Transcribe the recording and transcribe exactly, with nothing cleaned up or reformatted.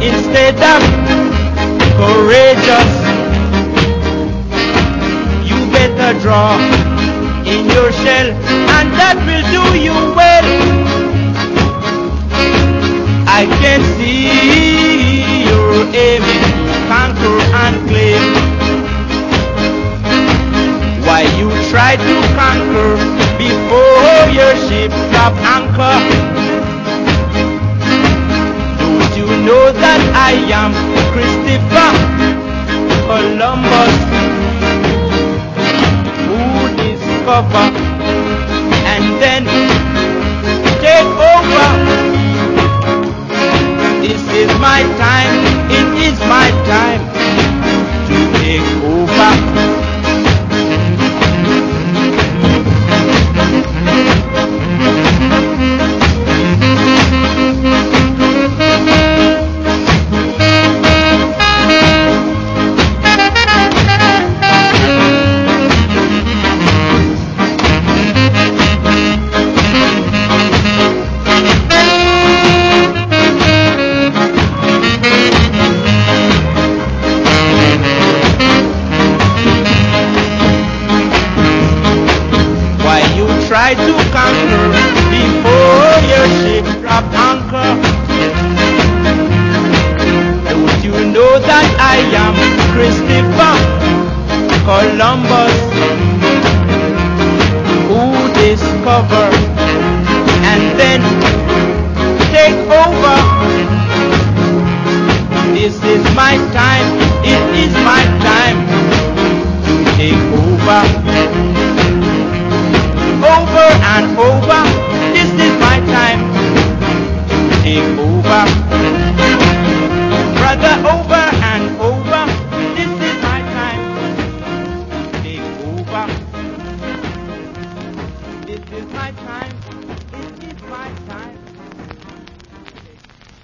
instead of courageous. You better draw in your shell, and that will do you well. I can see you're aiming to conquer and claim. Why you try to conquer before your ship drop anchor? Don't you know that I am Christopher Columbus, who discover and then take over? This is my time, it is my time to take over. Try to conquer before your ship drop anchor. Don't you know that I am Christopher Columbus, who discover and then take over? This is my time, it is my